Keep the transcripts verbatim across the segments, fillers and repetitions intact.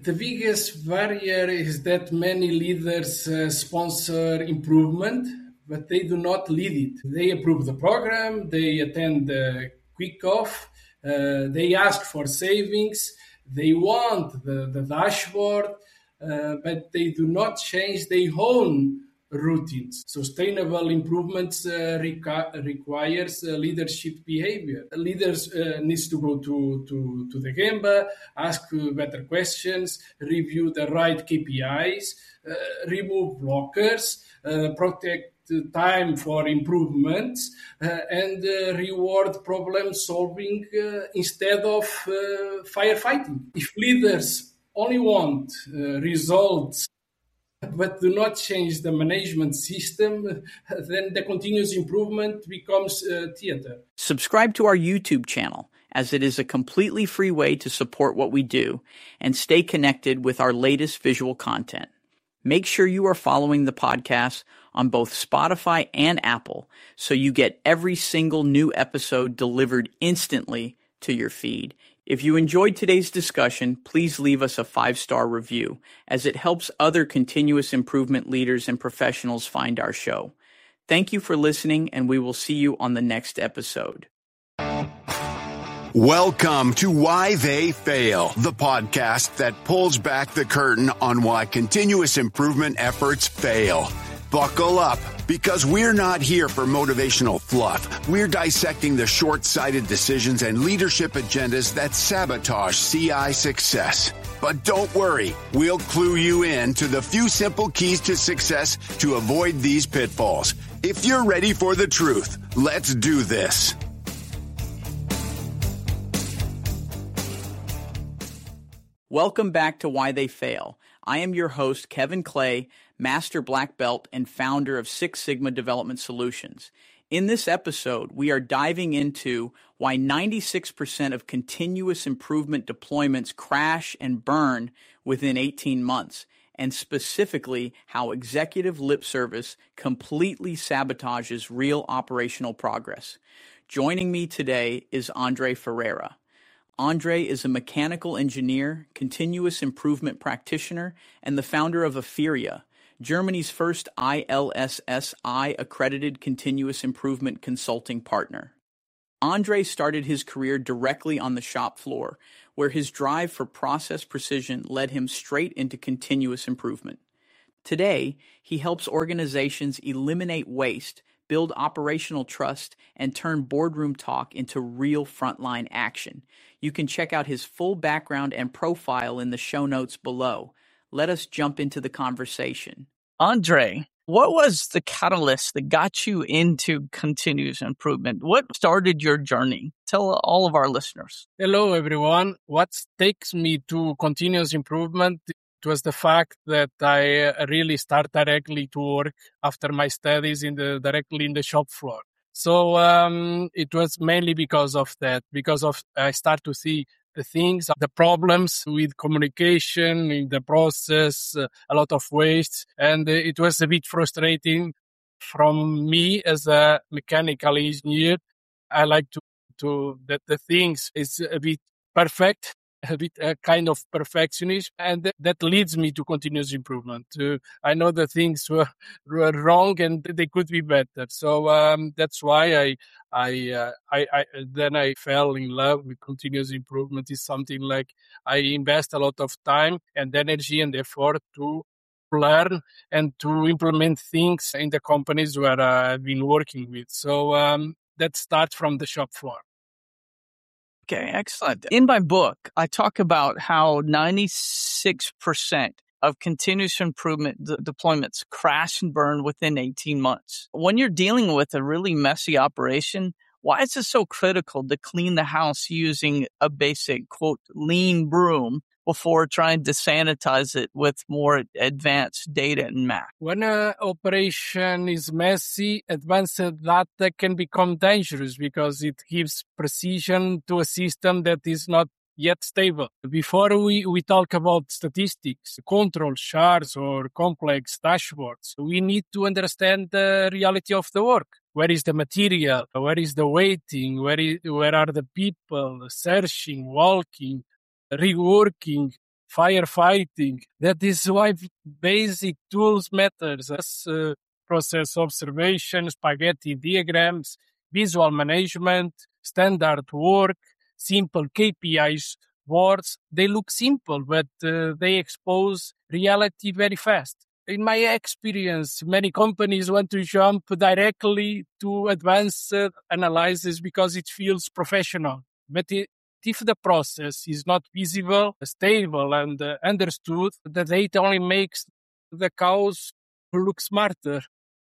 The biggest barrier is that many leaders uh, sponsor improvement, but they do not lead it. They approve the program, they attend the kickoff, uh, they ask for savings, they want the, the dashboard, uh, but they do not change their own routines. Sustainable improvements uh, requ- requires uh, leadership behavior. Leaders uh, needs to go to, to, to the Gemba, ask better questions, review the right K P Is, uh, remove blockers, uh, protect time for improvements, uh, and uh, reward problem solving uh, instead of uh, firefighting. If leaders only want uh, results but do not change the management system, then the continuous improvement becomes uh, theater. Subscribe to our YouTube channel, as it is a completely free way to support what we do and stay connected with our latest visual content. Make sure you are following the podcast on both Spotify and Apple so you get every single new episode delivered instantly to your feed. If you enjoyed today's discussion, please leave us a five-star review, as it helps other continuous improvement leaders and professionals find our show. Thank you for listening, and we will see you on the next episode. Welcome to Why They Fail, the podcast that pulls back the curtain on why continuous improvement efforts fail. Buckle up, because we're not here for motivational fluff. We're dissecting the short-sighted decisions and leadership agendas that sabotage C I success. But don't worry, we'll clue you in to the few simple keys to success to avoid these pitfalls. If you're ready for the truth, let's do this. Welcome back to Why They Fail. I am your host, Kevin Clay, Master Black Belt and founder of Six Sigma Development Solutions. In this episode, we are diving into why ninety-six percent of continuous improvement deployments crash and burn within eighteen months, and specifically how executive lip service completely sabotages real operational progress. Joining me today is Andre Ferreira. Andre is a mechanical engineer, continuous improvement practitioner, and the founder of Aferia, Germany's first I L S S I accredited continuous improvement consulting partner. Andre started his career directly on the shop floor, where his drive for process precision led him straight into continuous improvement. Today, he helps organizations eliminate waste, build operational trust, and turn boardroom talk into real frontline action. You can check out his full background and profile in the show notes below. Let us jump into the conversation. Andre, what was the catalyst that got you into continuous improvement? What started your journey? Tell all of our listeners. Hello, everyone. What takes me to continuous improvement was the fact that I really start directly to work after my studies in the directly in the shop floor. So um, it was mainly because of that, because of I start to see the things, the problems with communication in the process, uh, a lot of waste, and uh, it was a bit frustrating from me as a mechanical engineer. I like to to that the things is a bit perfect. A bit a kind of perfectionist, and th- that leads me to continuous improvement. Uh, I know that things were, were wrong and they could be better. So um, that's why I, I, uh, I, I, then I fell in love with continuous improvement. Is something like I invest a lot of time and energy and effort to learn and to implement things in the companies where I've been working with. So um, that starts from the shop floor. Okay, excellent. In my book, I talk about how ninety-six percent of continuous improvement d- deployments crash and burn within eighteen months. When you're dealing with a really messy operation, why is it so critical to clean the house using a basic, quote, lean broom before trying to sanitize it with more advanced data and math? When an operation is messy, advanced data can become dangerous because it gives precision to a system that is not yet stable. Before we, we talk about statistics, control charts, or complex dashboards, we need to understand the reality of the work. Where is the material? Where is the waiting? Where is, where are the people searching, walking, reworking? firefighting. That is why basic tools matters. As, uh, process observation, spaghetti diagrams, visual management, standard work, simple K P Is, boards. They look simple, but uh, they expose reality very fast. In my experience, many companies want to jump directly to advanced uh, analysis because it feels professional. But it, if the process is not visible, stable, and uh, understood, the data only makes the cows look smarter.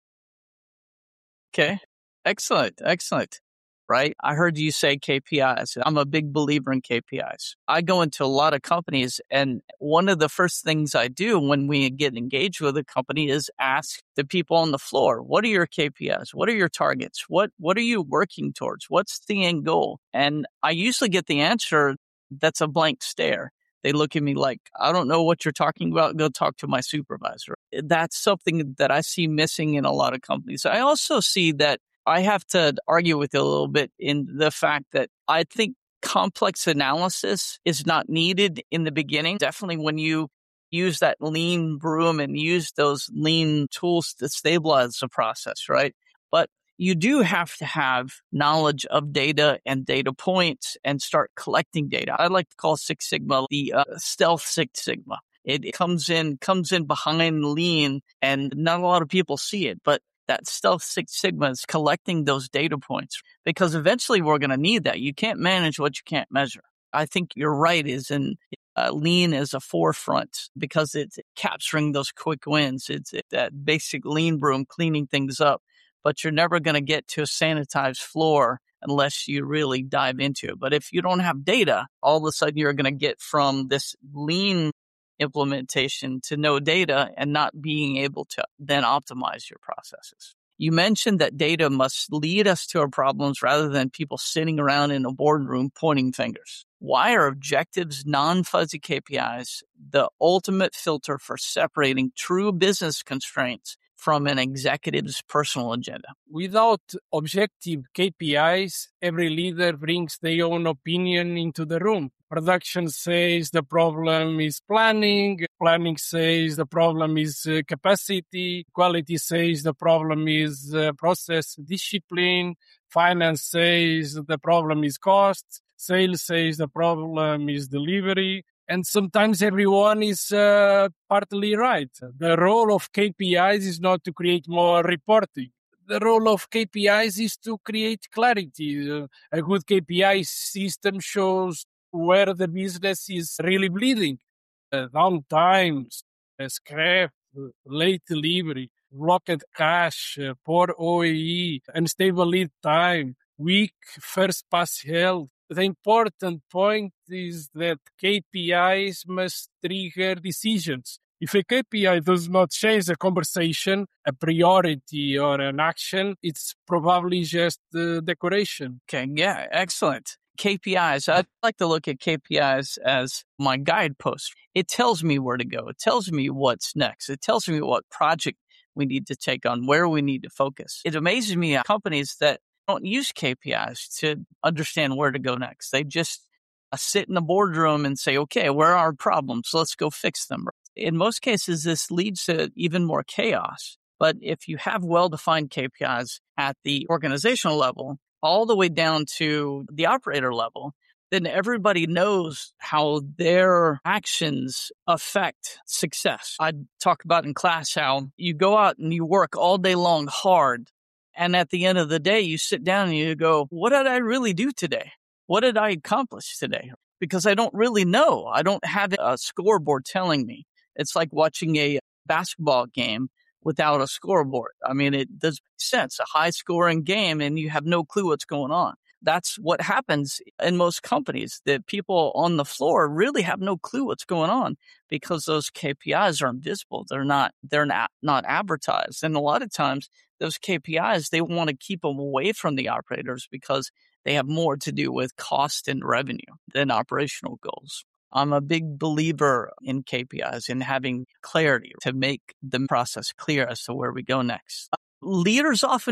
Okay. Excellent. Excellent. Right. I heard you say K P Is. I'm a big believer in K P Is. I go into a lot of companies, and one of the first things I do when we get engaged with a company is ask the people on the floor, what are your K P Is? What are your targets? What, what are you working towards? What's the end goal? And I usually get the answer that's a blank stare. They look at me like, I don't know what you're talking about. Go talk to my supervisor. That's something that I see missing in a lot of companies. I also see that I have to argue with you a little bit in the fact that I think complex analysis is not needed in the beginning. Definitely when you use that lean broom and use those lean tools to stabilize the process, right? But you do have to have knowledge of data and data points and start collecting data. I like to call Six Sigma the uh, stealth Six Sigma. It comes in, comes in behind lean, and not a lot of people see it, but that stealth Six Sigma is collecting those data points because eventually we're going to need that. You can't manage what you can't measure. I think you're right is in uh, lean is a forefront because it's capturing those quick wins. It's it, that basic lean broom cleaning things up, but you're never going to get to a sanitized floor unless you really dive into it. But if you don't have data, all of a sudden you're going to get from this lean implementation to no data and not being able to then optimize your processes. You mentioned that data must lead us to our problems rather than people sitting around in a boardroom pointing fingers. Why are objectives, non-fuzzy K P Is, the ultimate filter for separating true business constraints from an executive's personal agenda? Without objective K P Is, every leader brings their own opinion into the room. Production says the problem is planning. Planning says the problem is uh, capacity. Quality says the problem is uh, process discipline. Finance says the problem is cost. Sales says the problem is delivery. And sometimes everyone is uh, partly right. The role of K P Is is not to create more reporting. The role of K P Is is to create clarity. Uh, a good K P I system shows where the business is really bleeding. Uh, downtimes, uh, scrap, uh, late delivery, blocked cash, uh, poor O E E, unstable lead time, weak first pass health. The important point is that K P Is must trigger decisions. If a K P I does not change a conversation, a priority, or an action, it's probably just the decoration. Okay, yeah, excellent. K P Is, I like to look at K P Is as my guidepost. It tells me where to go. It tells me what's next. It tells me what project we need to take on, where we need to focus. It amazes me at companies that don't use K P Is to understand where to go next. They just uh, sit in the boardroom and say, okay, where are our problems? Let's go fix them. In most cases, this leads to even more chaos. But if you have well-defined K P Is at the organizational level, all the way down to the operator level, then everybody knows how their actions affect success. I talk about in class how you go out and you work all day long hard. And at the end of the day, you sit down and you go, what did I really do today? What did I accomplish today? Because I don't really know. I don't have a scoreboard telling me. It's like watching a basketball game without a scoreboard. I mean, it does make sense. A high scoring game and you have no clue what's going on. That's what happens in most companies. The people on the floor really have no clue what's going on because those K P Is are invisible. They're not, they're not, not advertised. And a lot of times those K P Is, they want to keep them away from the operators because they have more to do with cost and revenue than operational goals. I'm a big believer in K P Is and having clarity to make the process clear as to where we go next. Leaders often make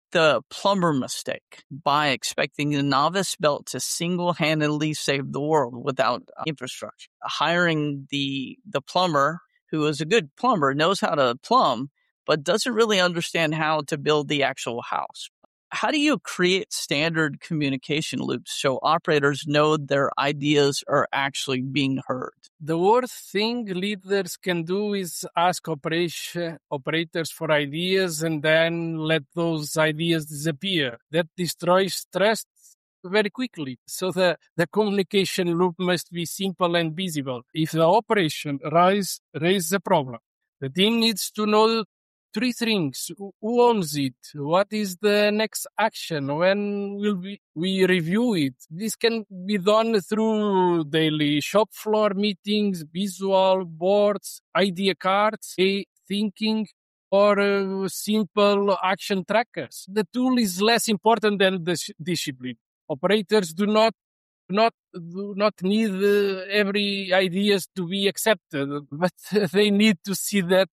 the plumber mistake by expecting the novice belt to single-handedly save the world without infrastructure. Hiring the the plumber, who is a good plumber, knows how to plumb, but doesn't really understand how to build the actual house. How do you create standard communication loops so operators know their ideas are actually being heard? The worst thing leaders can do is ask operation, operators for ideas and then let those ideas disappear. That destroys trust very quickly. So the, the communication loop must be simple and visible. If the operation rise, raises a problem, the team needs to know three things. Who owns it? What is the next action? When will we, we review it? This can be done through daily shop floor meetings, visual boards, idea cards, a thinking, or uh, simple action trackers. The tool is less important than the sh- discipline. Operators do not not do not need uh, every ideas to be accepted, but they need to see that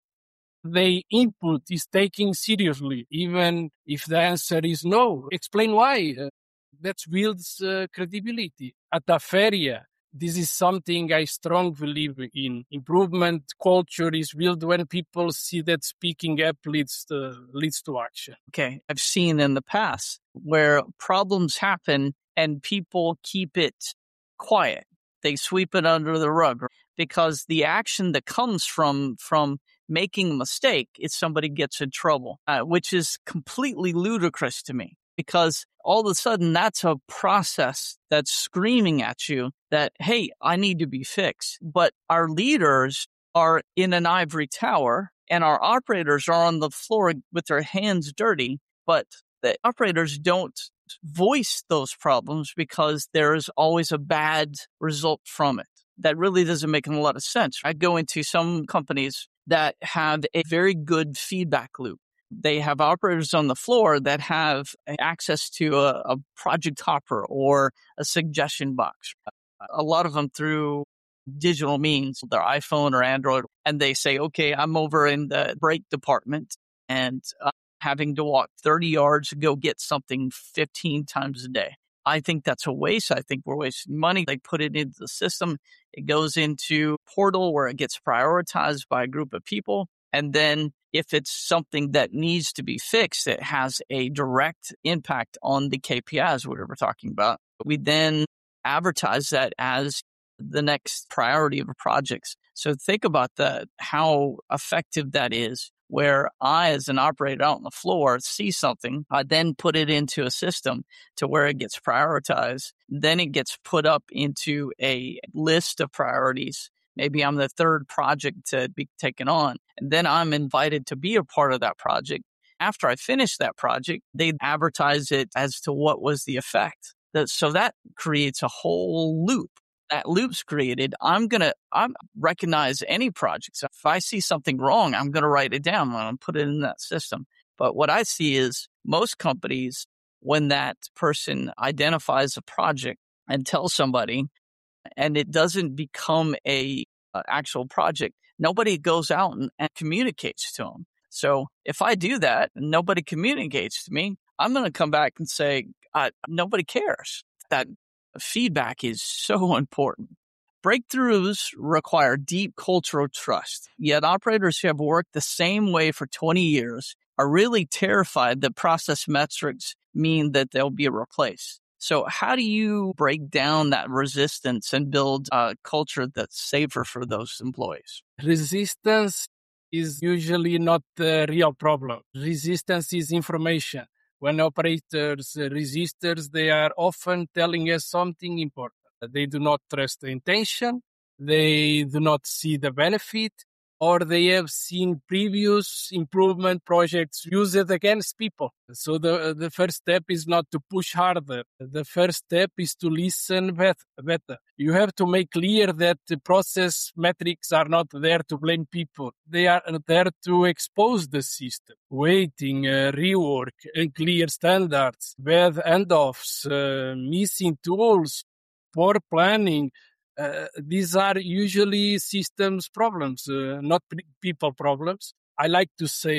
the input is taken seriously, even if the answer is no. Explain why. Uh, that builds uh, credibility. At Aferia, this is something I strongly believe in. Improvement culture is built when people see that speaking up leads to, leads to action. Okay, I've seen in the past where problems happen and people keep it quiet. They sweep it under the rug because the action that comes from from making a mistake is somebody gets in trouble, uh, which is completely ludicrous to me because all of a sudden that's a process that's screaming at you that, hey, I need to be fixed. But our leaders are in an ivory tower and our operators are on the floor with their hands dirty, but the operators don't voice those problems because there's always a bad result from it. That really doesn't make a lot of sense. I go into some companies that have a very good feedback loop. They have operators on the floor that have access to a, a project hopper or a suggestion box. A lot of them through digital means, their iPhone or Android, and they say, okay, I'm over in the brake department and uh, having to walk thirty yards to go get something fifteen times a day. I think that's a waste. I think we're wasting money. They put it into the system. It goes into a portal where it gets prioritized by a group of people. And then if it's something that needs to be fixed, it has a direct impact on the K P Is, whatever we're talking about. We then advertise that as the next priority of a project. So think about that, how effective that is. Where I, as an operator out on the floor, see something, I then put it into a system to where it gets prioritized. Then it gets put up into a list of priorities. Maybe I'm the third project to be taken on. And then I'm invited to be a part of that project. After I finish that project, they advertise it as to what was the effect. So that creates a whole loop. That loop's created, I'm going to I'm recognize any project. So if I see something wrong, I'm going to write it down and I'm put it in that system. But what I see is most companies, when that person identifies a project and tells somebody, and it doesn't become a uh, actual project, nobody goes out and, and communicates to them. So if I do that and nobody communicates to me, I'm going to come back and say, uh, nobody cares. That feedback is so important. Breakthroughs require deep cultural trust. Yet operators who have worked the same way for twenty years are really terrified that process metrics mean that they'll be replaced. So how do you break down that resistance and build a culture that's safer for those employees? Resistance is usually not the real problem. Resistance is information. When operators resist, they are often telling us something important. They do not trust the intention, they do not see the benefit, or they have seen previous improvement projects use it against people. So the, the first step is not to push harder. The first step is to listen better. You have to make clear that the process metrics are not there to blame people. They are there to expose the system. Waiting, uh, rework, unclear standards, bad handoffs, uh, missing tools, poor planning. Uh, these are usually systems problems, uh, not people problems. I like to say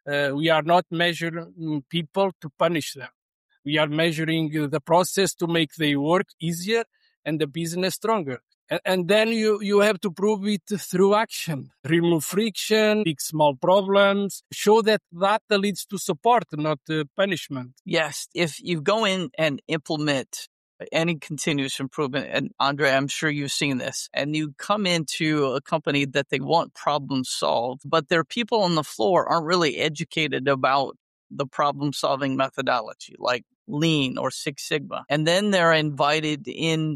uh, we are not measuring people to punish them. We are measuring the process to make the work easier and the business stronger. And, and then you, you have to prove it through action. Remove friction, fix small problems, show that that leads to support, not uh, punishment. Yes, if you go in and implement any continuous improvement, and Andre, I'm sure you've seen this, and you come into a company that they want problems solved, but their people on the floor aren't really educated about the problem-solving methodology, like Lean or Six Sigma. And then they're invited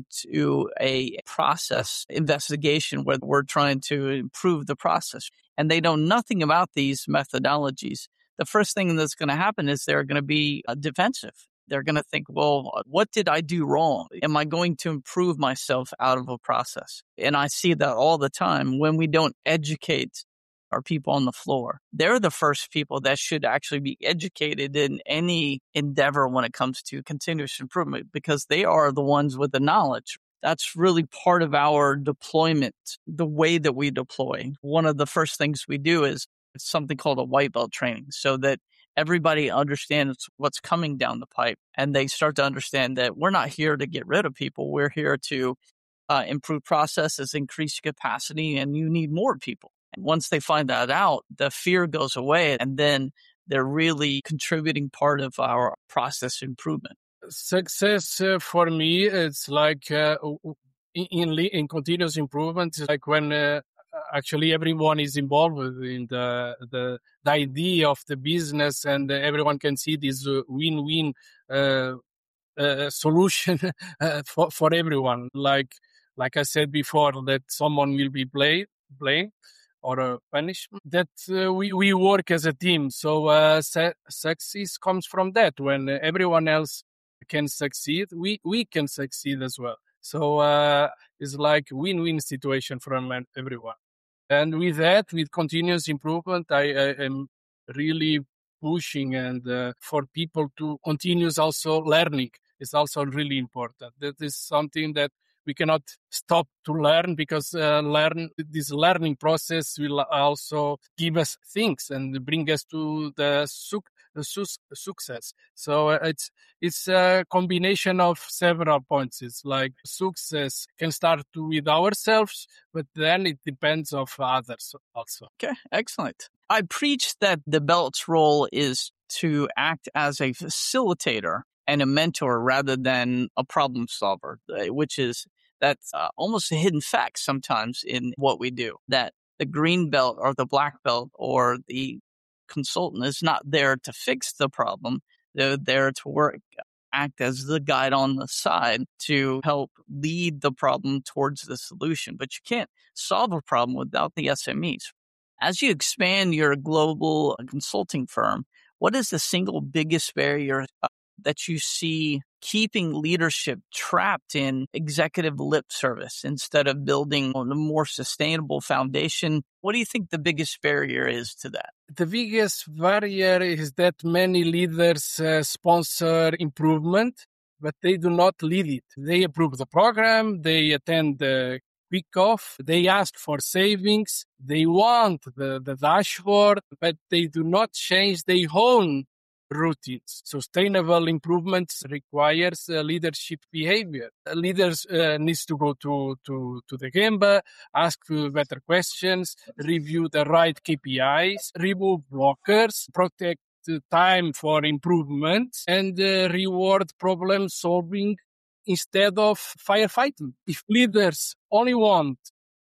into a process investigation where we're trying to improve the process, and they know nothing about these methodologies. The first thing that's going to happen is they're going to be uh, defensive. They're going to think, well, what did I do wrong? Am I going to improve myself out of a process? And I see that all the time when we don't educate our people on the floor. They're the first people that should actually be educated in any endeavor when it comes to continuous improvement, because they are the ones with the knowledge. That's really part of our deployment, the way that we deploy. One of the first things we do is something called a white belt training, so that everybody understands what's coming down the pipe, and they start to understand that we're not here to get rid of people. We're here to uh, improve processes, increase capacity, and you need more people. And once they find that out, the fear goes away, and then they're really contributing part of our process improvement. Success uh, for me, it's like uh, in, in in continuous improvement, it's like when uh, actually everyone is involved in the, the the idea of the business, and everyone can see this uh, win-win uh, uh, solution uh, for for everyone. Like like I said before, that someone will be played playing or a punishment. That uh, we we work as a team. So uh, su- success comes from that. When everyone else can succeed, we we can succeed as well. So uh, it's like win-win situation for everyone. And with that, with continuous improvement, I, I am really pushing and uh, for people to continuous also learning is also really important. That is something that we cannot stop to learn, because uh, learn this learning process will also give us things and bring us to the, su- the su- success. So uh, it's it's a combination of several points. It's like success can start with ourselves, but then it depends of others also. Okay, excellent. I preach that the belt's role is to act as a facilitator and a mentor rather than a problem solver, which is that's uh, almost a hidden fact sometimes in what we do, that the green belt or the black belt or the consultant is not there to fix the problem. They're there to work, act as the guide on the side to help lead the problem towards the solution. But you can't solve a problem without the S M Es. As you expand your global consulting firm, what is the single biggest barrier uh, that you see keeping leadership trapped in executive lip service instead of building on a more sustainable foundation? What do you think the biggest barrier is to that? The biggest barrier is that many leaders uh, sponsor improvement, but they do not lead it. They approve the program, they attend the kickoff, they ask for savings, they want the, the dashboard, but they do not change their own routines. Sustainable improvements requires uh, leadership behavior. Uh, leaders uh, needs to go to, to, to the Gemba, ask uh, better questions, review the right K P Is, remove blockers, protect the time for improvement, and uh, reward problem solving instead of firefighting. If leaders only want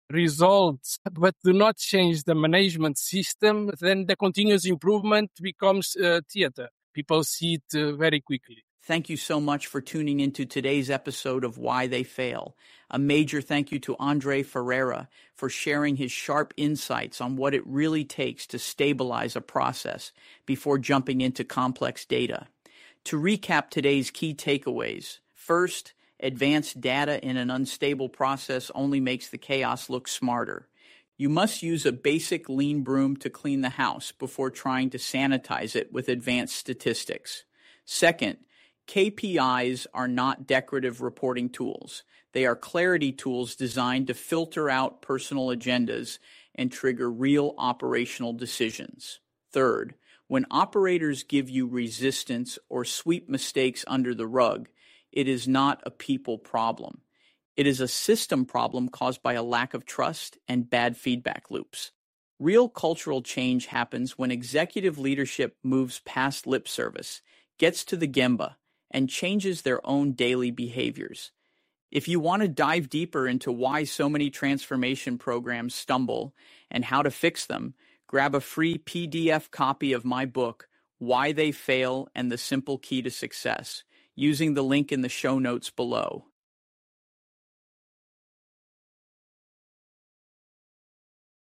results but do not change the management system, then the continuous improvement becomes uh, theater. People see it uh, very quickly. Thank you so much for tuning into today's episode of Why They Fail. A major thank you to Andre Ferreira for sharing his sharp insights on what it really takes to stabilize a process before jumping into complex data. To recap today's key takeaways, first, advanced data in an unstable process only makes the chaos look smarter. You must use a basic lean broom to clean the house before trying to sanitize it with advanced statistics. Second, K P Is are not decorative reporting tools. They are clarity tools designed to filter out personal agendas and trigger real operational decisions. Third, When operators give you resistance or sweep mistakes under the rug, it is not a people problem. It is a system problem caused by a lack of trust and bad feedback loops. Real cultural change happens when executive leadership moves past lip service, gets to the gemba, and changes their own daily behaviors. If you want to dive deeper into why so many transformation programs stumble and how to fix them, grab a free P D F copy of my book, Why They Fail and the Simple Key to Success, using the link in the show notes below.